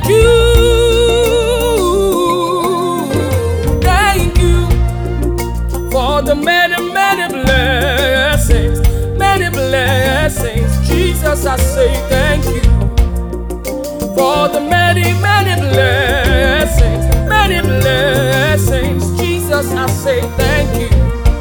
thank you for the many, many blessings. Jesus, I say thank you for the many, many blessings, many blessings. Jesus, I say thank you.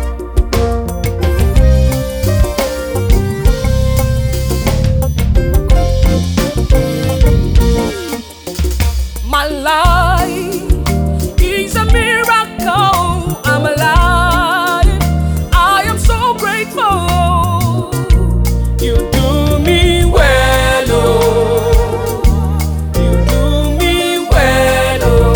My life is a miracle. I'm alive. I am so grateful. You do me well, oh. You do me well, oh.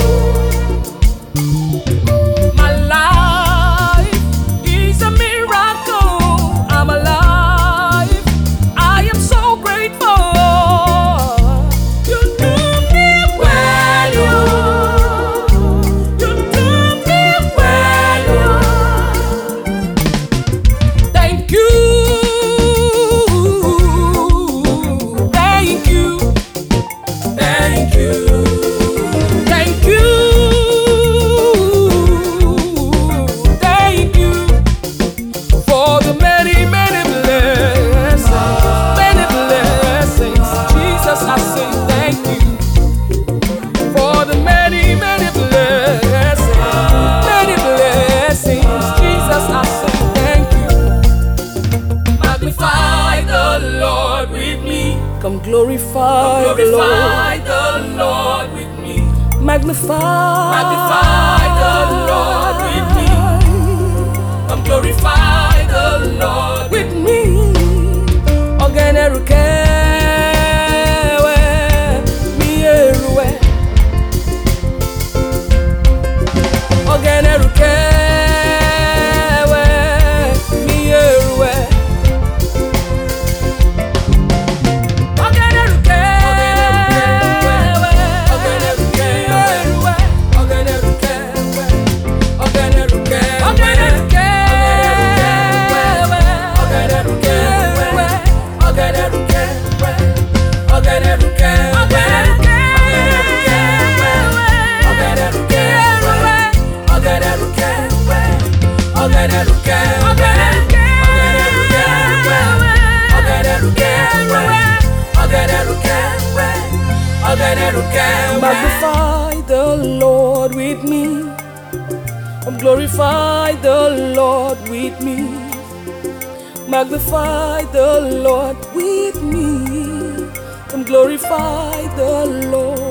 My life is a miracle. I'm alive. I am so grateful. You do me well, oh. You do me well, oh. Thank you. Thank you. Thank you. Thank you. Thank you for the many, many blessings. Many blessings. Jesus, I say thank you for the many, many blessings. Many blessings. Jesus, I say thank you. Magnify the Lord with me. Come glorify the Lord with me. Magnify the Lord with me. Come glorify the Lord with me. Ogenerukewe, mi eruwe. Ogenerukewe, mi eruwe. Magnify the Lord with me. Glorify the Lord with me. Magnify the Lord with me. Glorify the Lord.